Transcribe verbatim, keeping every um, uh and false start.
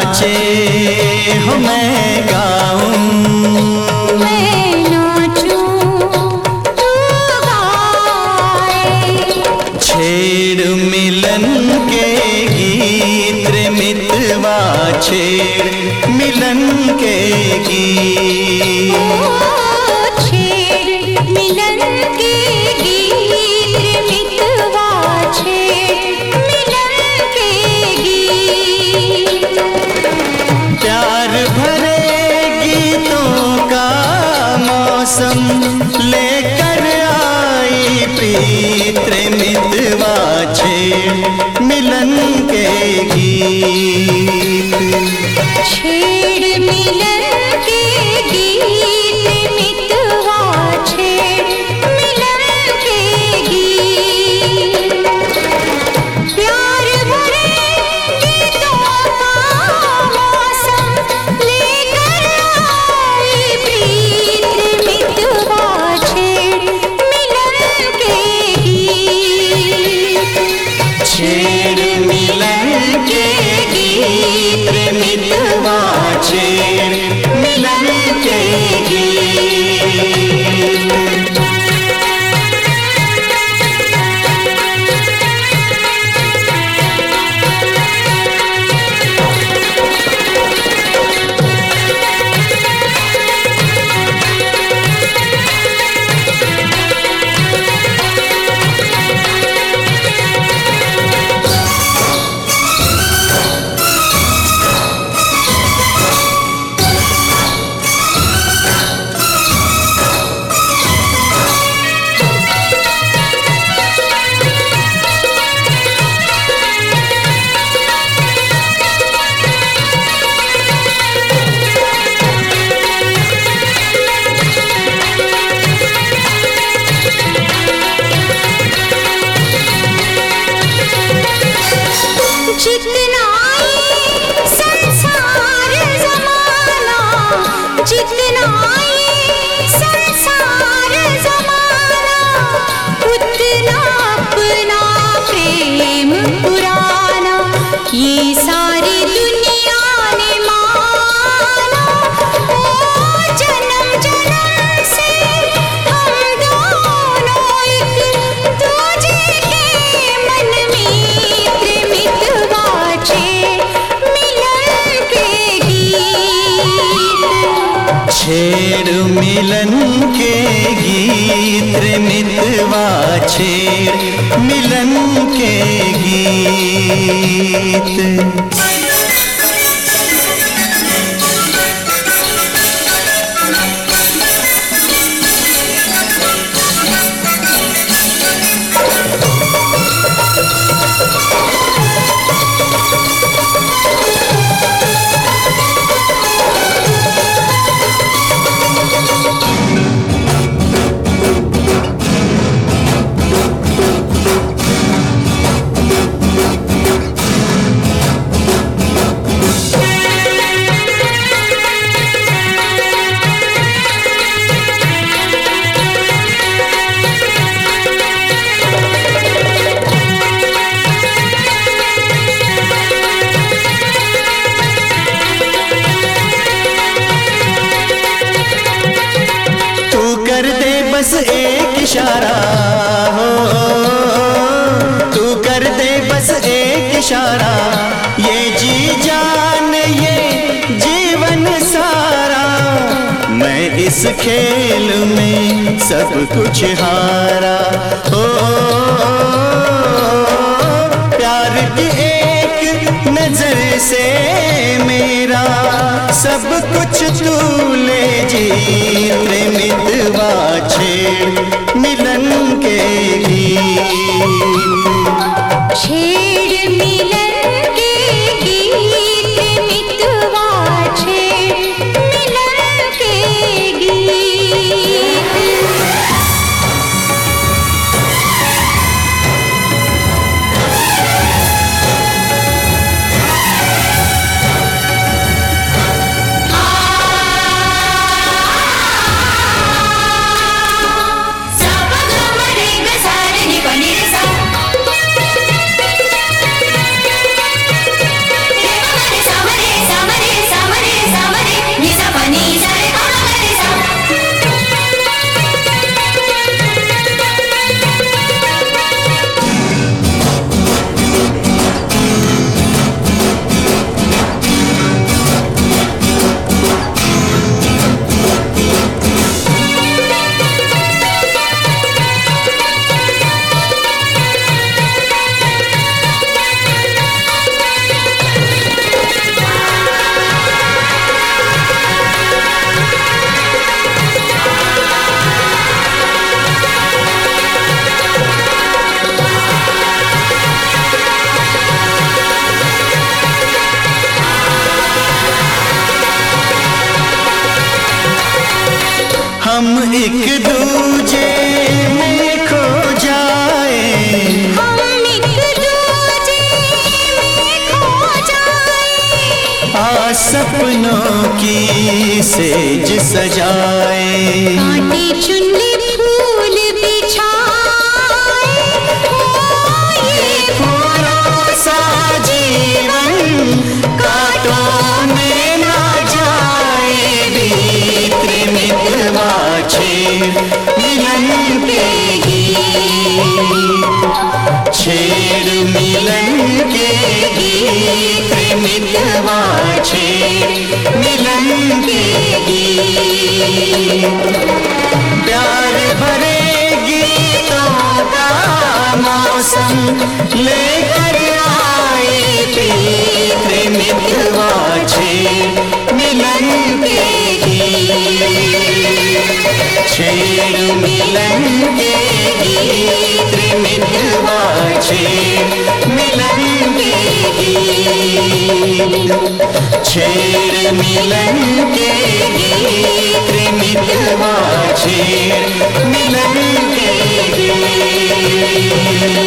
नाचे हो मैं गाऊं, मैं नाचूं तू गाए। छेड़ मिलन के गीत रे मितवा, छेड़ मिलन के गीत। छेड़ मिलन के गीत रे मितवा, छेड़ मिलन के गीत। प्यार भरे गीतों का मौसम लेकर आई प्रीत रे मितवा, छेड़ मिलन के गीत। छेड़ मिलन के गीत रे मितवा, छेड़ मिलन के गीत। प्यार भरे गीतों का मौसम लेकर आई प्रीत रे मितवा, छेड़ मिलन के गीत। छेड़ मिलन के गीत रे मितवा, छेड़ मिलन के गीत। जितना ये संसार ज़माना, जितना ये संसार ज़माना, उतना अपना प्रेम पुराना ये सारी दुनिया ने माना। ओ जन्म जन्म से हम दोनों एक दूजे के मन में मितवा, छेड़ मिलन के गीत। छेड़ मिलन के गीत रे मितवा, छेड़ मिलन के गीत। बस एक इशारा हो, तू कर दे बस एक इशारा, ये जी जान ये जीवन सारा। मैं इस खेल में सब कुछ हारा हो, प्यार की एक नजर से मेरा सब कुछ तू ले जी रे मितवा, छेड़ मिलन के गीत। छेड़ मिलन के गीत रे मितवा, छेड़ मिलन के गीत। सा प ग म रे ग सा रे नि प नि रे सा। हम एक दूजे में खो जाए, हम एक दूजे में खो जाए, आ सपनों की सेज सजाए, कांटे चुनरी फूल बिछाए, हो ये फूलों सा जीवन कांटों में ना जाए, बीत मितवा छेड़ मिलन के गीत, छेड़ मिलन के गीत, मितवा छेड़ मिलन के गीत। प्यार भरे गीतों का मौसम लेकर आए, प्रीत मितवा छेड़ मिलन के गीत, छेड़ मिलन के गीत, मितवा छेड़ मिलन के गीत, छेड़ मिलन के गीत, मितवा छेड़ मिलन के गीत।